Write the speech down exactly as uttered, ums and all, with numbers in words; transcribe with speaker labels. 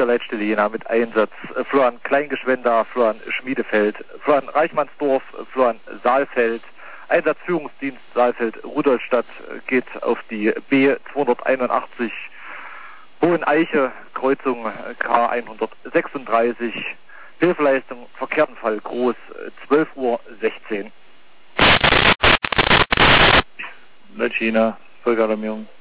Speaker 1: vier Leitstelle Jena mit Einsatz äh, Florian Kleingeschwender, Florian Schmiedefeld, Florian Reichmannsdorf, Florian Saalfeld. Einsatzführungsdienst Saalfeld Rudolstadt geht auf die B zweihunderteinundachtzig Hoheneiche, Kreuzung K hundertsechsunddreißig. Hilfeleistung, Verkehrtenfall groß, zwölf Uhr sechzehn.
Speaker 2: Leitstelle Jena, Folgealarmierung.